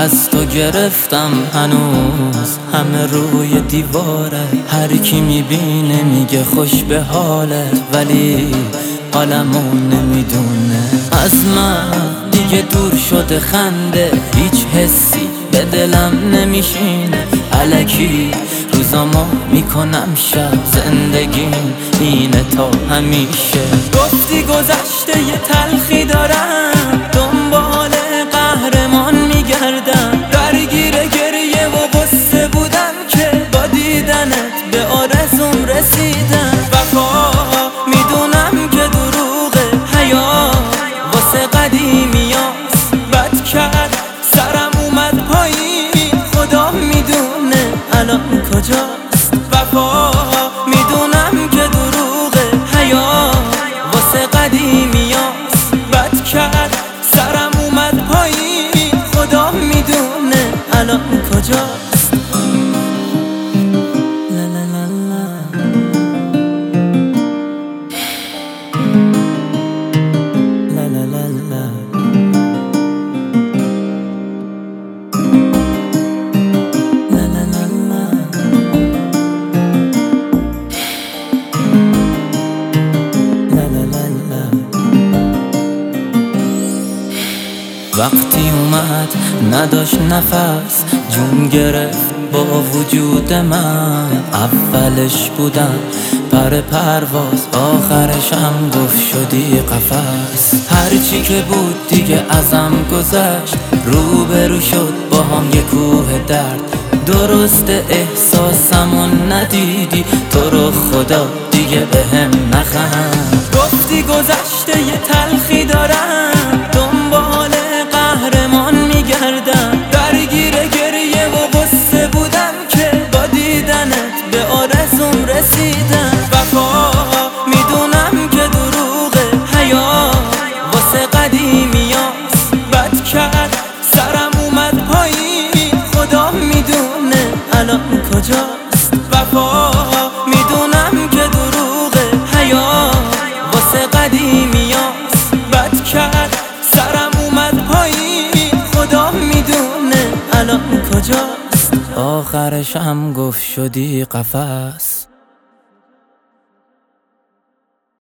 از تو گرفتم هنوز همه روی دیواره. هر کی میبینه میگه خوش به حالت، ولی حالمو نمیدونه. از من دیگه دور شده خنده، هیچ حسی به دلم نمیشینه. الکی روزامو میکنم شب، زندگیم اینه تا همیشه. گفتی گذشته یه تلخی دارم، دنبال قهرمان میگردم. درگیر گریه و غصه بودم که با دیدنت به آرزوم رسیدم. وفا میدونم که دروغه، حیات واسه قدیمیاست. بد کرد سرم اومد پایین، خدا میدونه الان کجاست. وفا میدونم که دروغه، حیات واسه قدیمیاست. بد کرد سرم اومد پایین، خدا میدونه الان کجاست. لا لا لا لا. لا لا لا لا. لا لا لا لا. لا لا لا لا. وقتی اومد نداشت نفس، جون گرفت با وجود من. اولش بودم پر پرواز، آخرشم گفت شدی قفس. هرچی که بود دیگه ازم گذشت، روبرو شد با هم یه کوه درد. درست احساسمون ندیدی، تو رو خدا دیگه بهم نخند. گفتی گذشته یه تلخی دارم، دنبال قهرمان میگردم. درگیر گریه و غصه بودم که با دیدنت به آرزوم رسیدم. وفا میدونم که دروغه، حیات واسه قدیمیاست. بد کرد سرم اومد پایین، خدا میدونه الان کجاست. وفا میدونم که دروغه، حیات واسه قدیمیاست. بد کرد سرم اومد پایین، خدا میدونه الان کجاست. آخرشم گفت شدی قفس.